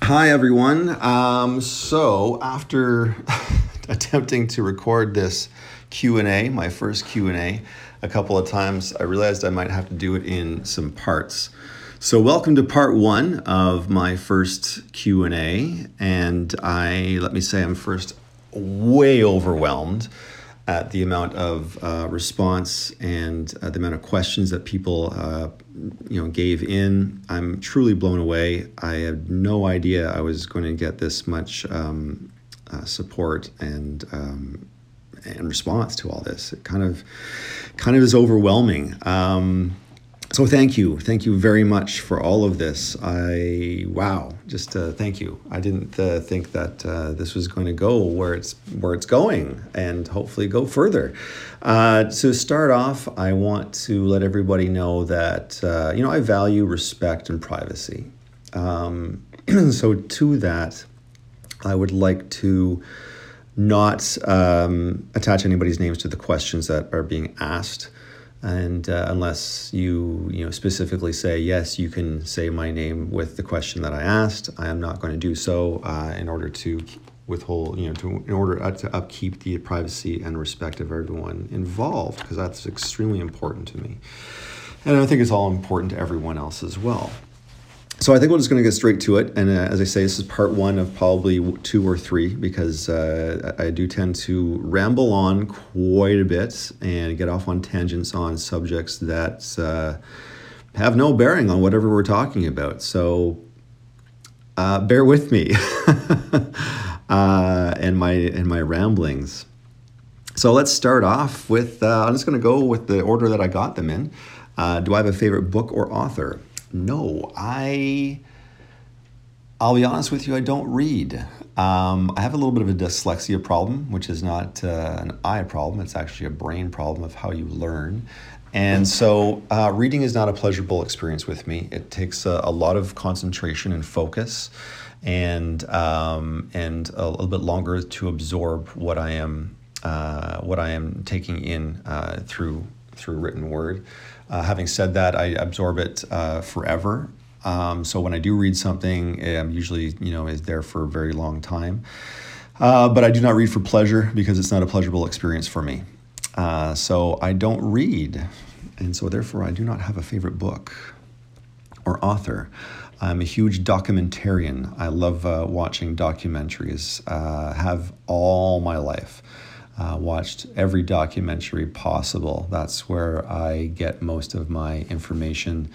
Hi, everyone. So after attempting to record this Q&A, my first Q&A, a couple of times, I realized I might have to do it in some parts. So welcome to part one of my first Q&A. And let me say I'm first way overwhelmed at the amount of response and the amount of questions that people gave in. I'm truly blown away. I had no idea I was going to get this much support and response to all this. It kind of is overwhelming. So thank you very much for all of this. Thank you. I didn't think that this was going to go where it's going, and hopefully go further. To start off, I want to let everybody know that I value respect and privacy. So to that, I would like to not attach anybody's names to the questions that are being asked. And unless you specifically say, yes, you can say my name with the question that I asked, I am not going to do so in order to withhold, in order to upkeep the privacy and respect of everyone involved, because that's extremely important to me. And I think it's all important to everyone else as well. So I think we're just going to get straight to it. And as I say, this is part one of probably two or three, because I do tend to ramble on quite a bit and get off on tangents on subjects that have no bearing on whatever we're talking about. So bear with me and my ramblings. So let's start off with, I'm just going to go with the order that I got them in. Do I have a favorite book or author? No, I'll be honest with you, I don't read. I have a little bit of a dyslexia problem, which is not an eye problem. It's actually a brain problem of how you learn. And so reading is not a pleasurable experience with me. It takes a lot of concentration and focus, and a little bit longer to absorb what I am taking in through written word. Having said that, I absorb it forever. So when I do read something, I'm usually, is there for a very long time. But I do not read for pleasure, because it's not a pleasurable experience for me. So I don't read. And so therefore I do not have a favorite book or author. I'm a huge documentarian. I love watching documentaries, have all my life. Watched every documentary possible. That's where I get most of my information,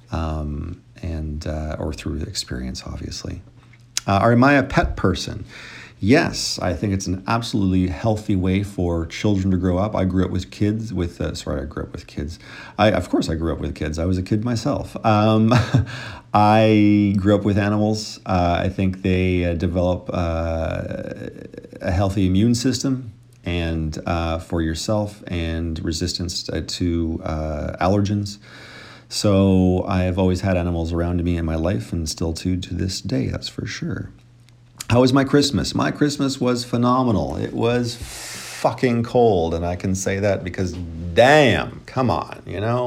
or through experience, obviously. Am I a pet person? Yes, I think it's an absolutely healthy way for children to grow up. I grew up with kids. Of course I grew up with kids. I was a kid myself. I grew up with animals. I think they develop a healthy immune system, and for yourself, and resistance to allergens. So I have always had animals around me in my life, and still to this day, that's for sure. How was my Christmas? My Christmas was phenomenal. It was fucking cold, and I can say that because damn, come on,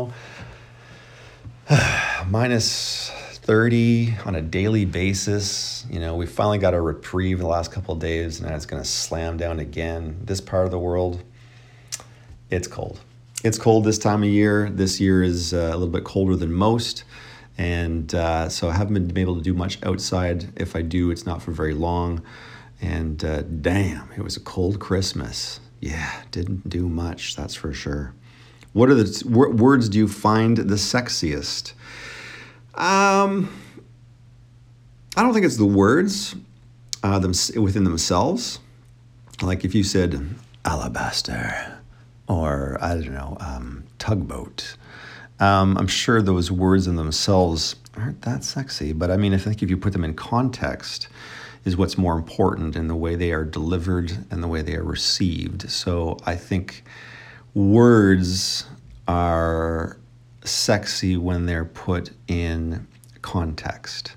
minus 30 on a daily basis. We finally got a reprieve the last couple of days, and now it's going to slam down again. This part of the world, it's cold. It's cold this time of year. This year is a little bit colder than most. And so I haven't been able to do much outside. If I do, it's not for very long. And damn, it was a cold Christmas. Yeah, didn't do much, that's for sure. What are the words do you find the sexiest? I don't think it's the words within themselves. Like if you said alabaster, or I don't know, tugboat. I'm sure those words in themselves aren't that sexy, but I mean, I think if you put them in context is what's more important, in the way they are delivered and the way they are received. So I think words are sexy when they're put in context.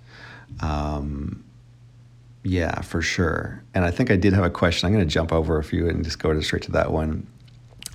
Yeah, for sure. And I think I did have a question. I'm going to jump over a few and just go straight to that one.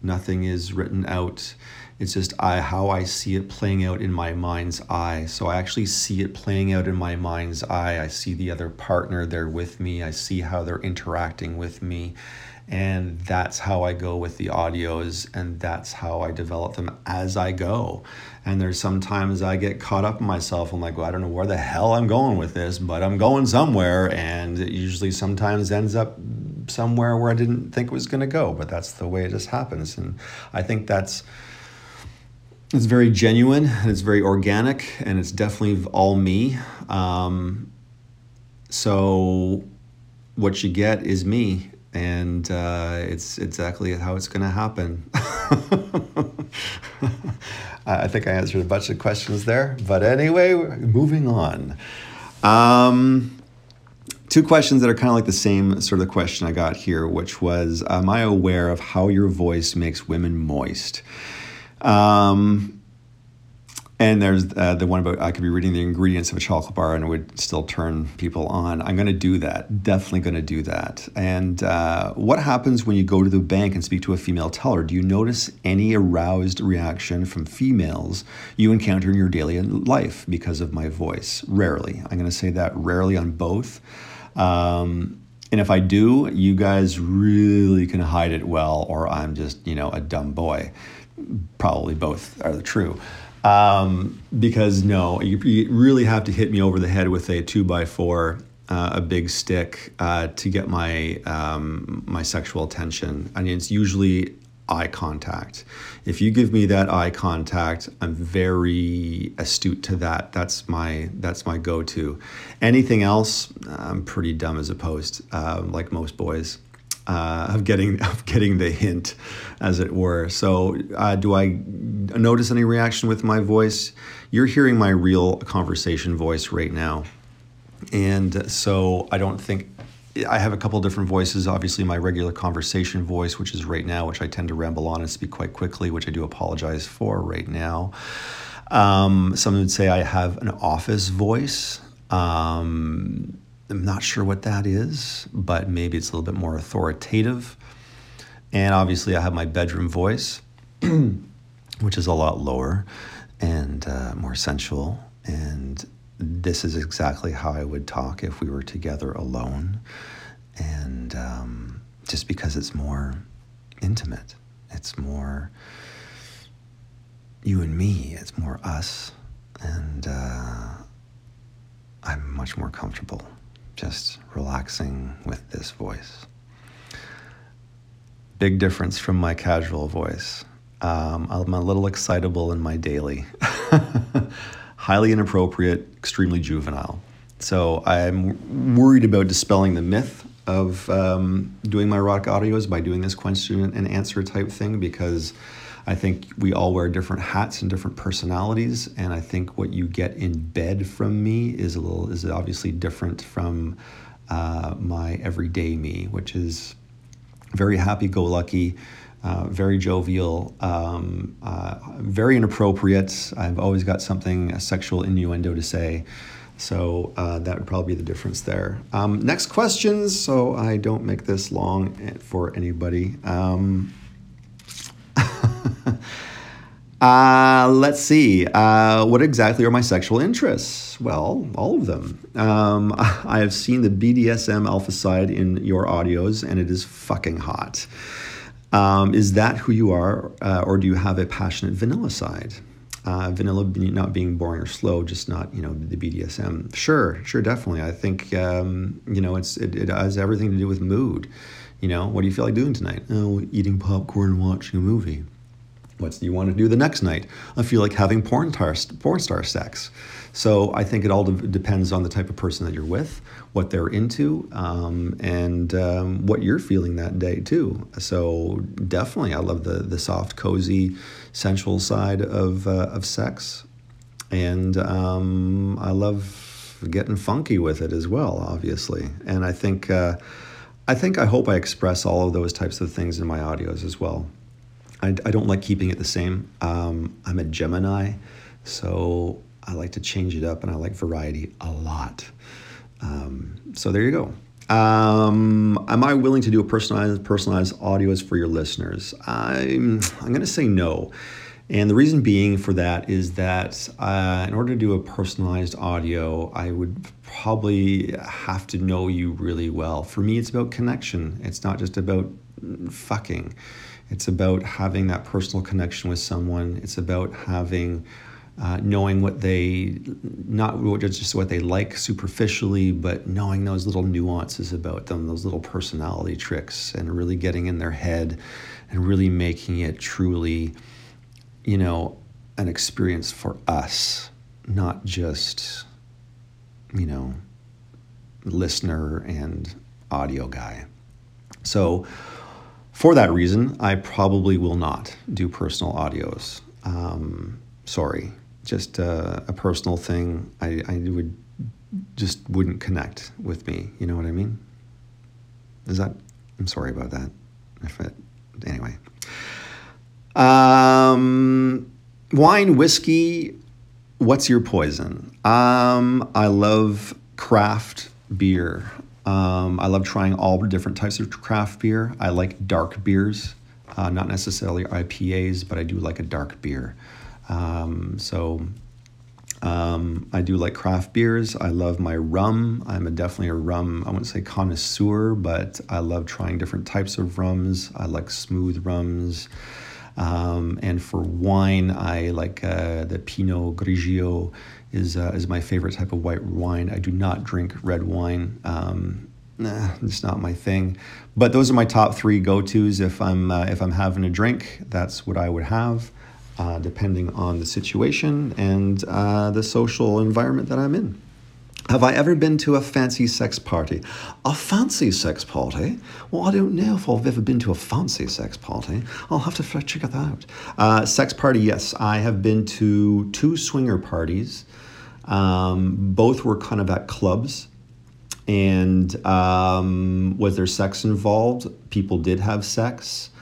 Nothing is written out. It's just how I see it playing out in my mind's eye. So I actually see it playing out in my mind's eye. I see the other partner there with me. I see how they're interacting with me. And that's how I go with the audios, and that's how I develop them as I go. And there's sometimes I get caught up in myself. I'm like, well, I don't know where the hell I'm going with this, but I'm going somewhere. And it usually sometimes ends up somewhere where I didn't think it was going to go, but that's the way it just happens. And I think it's very genuine, and it's very organic, and it's definitely all me. So what you get is me. And it's exactly how it's going to happen. I think I answered a bunch of questions there. But anyway, moving on. 2 questions that are kind of like the same sort of question I got here, which was, am I aware of how your voice makes women moist? And there's the one about I could be reading the ingredients of a chocolate bar and it would still turn people on. I'm going to do that. Definitely going to do that. And what happens when you go to the bank and speak to a female teller? Do you notice any aroused reaction from females you encounter in your daily life because of my voice? Rarely. I'm going to say that rarely on both. And if I do, you guys really can hide it well, or I'm just, a dumb boy. Probably both are true. Because no, you really have to hit me over the head with a 2x4, a big stick, to get my my sexual attention. I mean, it's usually eye contact. If you give me that eye contact, I'm very astute to that. That's my go-to. Anything else, I'm pretty dumb as opposed, like most boys. Of getting the hint, as it were. So do I notice any reaction with my voice? You're hearing my real conversation voice right now. And so I don't think, I have a couple different voices. Obviously my regular conversation voice, which is right now, which I tend to ramble on and speak quite quickly, which I do apologize for right now. Some would say I have an office voice. I'm not sure what that is, but maybe it's a little bit more authoritative. And obviously I have my bedroom voice, which is a lot lower and more sensual. And this is exactly how I would talk if we were together alone. And just because it's more intimate, it's more you and me, it's more us. And I'm much more comfortable just relaxing with this voice. Big difference from my casual voice. I'm a little excitable in my daily. Highly inappropriate, extremely juvenile. So I'm worried about dispelling the myth of doing my erotic audios by doing this question and answer type thing, because I think we all wear different hats and different personalities, and I think what you get in bed from me is obviously different from my everyday me, which is very happy-go-lucky, very jovial, very inappropriate. I've always got a sexual innuendo to say, so that would probably be the difference there. Next questions, so I don't make this long for anybody. Let's see. What exactly are my sexual interests? Well, all of them. I have seen the BDSM alpha side in your audios, and it is fucking hot. Is that who you are, or do you have a passionate vanilla side? Vanilla not being boring or slow, just not, the BDSM. Sure, definitely. I think, it has everything to do with mood. What do you feel like doing tonight? Oh, eating popcorn and watching a movie. What do you want to do the next night? I feel like having porn star sex. So I think it all depends on the type of person that you're with, what they're into, and what you're feeling that day too. So definitely, I love the soft, cozy, sensual side of sex, and I love getting funky with it as well, obviously. And I hope I express all of those types of things in my audios as well. I don't like keeping it the same. I'm a Gemini, so I like to change it up, and I like variety a lot. So there you go. Am I willing to do a personalized audios for your listeners? I'm going to say no. And the reason being for that is that in order to do a personalized audio, I would probably have to know you really well. For me, it's about connection. It's not just about fucking. It's about having that personal connection with someone. It's about having knowing what they, not just what they like superficially, but knowing those little nuances about them, those little personality tricks, and really getting in their head and really making it truly, an experience for us, not just, listener and audio guy. So for that reason, I probably will not do personal audios. Sorry. Just a personal thing. I wouldn't connect with me. You know what I mean? I'm sorry about that. Anyway. Wine, whiskey, what's your poison? I love craft beer. I love trying all different types of craft beer. I like dark beers, not necessarily IPAs, but I do like a dark beer. I do like craft beers. I love my rum. I'm definitely a rum, I wouldn't say connoisseur, but I love trying different types of rums. I like smooth rums. And for wine, I like the Pinot Grigio is my favorite type of white wine. I do not drink red wine. It's not my thing. But those are my top three go-tos. If I'm having a drink, that's what I would have. Depending on the situation and the social environment that I'm in. Have I ever been to a fancy sex party? A fancy sex party? Well, I don't know if I've ever been to a fancy sex party. I'll have to check that out. Sex party, yes. I have been to 2 swinger parties. Both were kind of at clubs. And was there sex involved? People did have sex.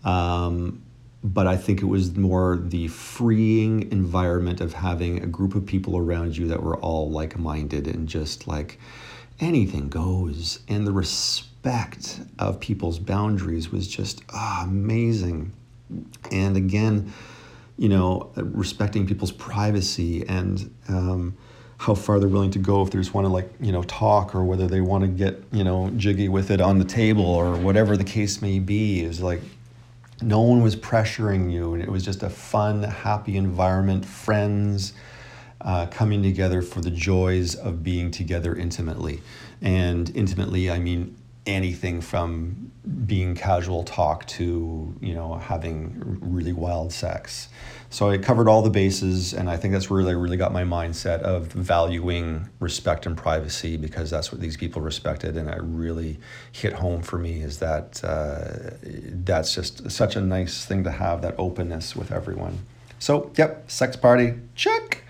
But I think it was more the freeing environment of having a group of people around you that were all like-minded and just like anything goes. And the respect of people's boundaries was just amazing. And again, respecting people's privacy and how far they're willing to go if they just want to talk, or whether they want to get, jiggy with it on the table or whatever the case may be. Is like, no one was pressuring you, and it was just a fun, happy environment, friends coming together for the joys of being together intimately. And intimately, I mean anything from being casual talk to, having really wild sex. So it covered all the bases, and I think that's where I really got my mindset of valuing respect and privacy, because that's what these people respected, and it really hit home for me is that that's just such a nice thing to have, that openness with everyone. So, yep, sex party, check.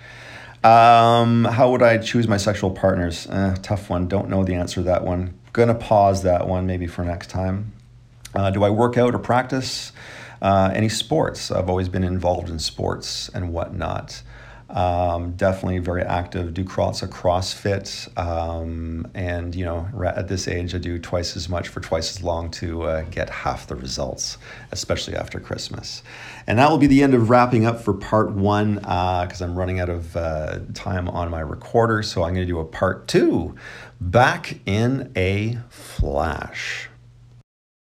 How would I choose my sexual partners? Tough one. Don't know the answer to that one. Gonna pause that one maybe for next time. Do I work out or practice? Any sports? I've always been involved in sports and whatnot. Definitely very active, do lots of CrossFit. And, at this age, I do twice as much for twice as long to get half the results, especially after Christmas. And that will be the end of wrapping up for part 1 because I'm running out of time on my recorder. So I'm going to do a part 2 back in a flash.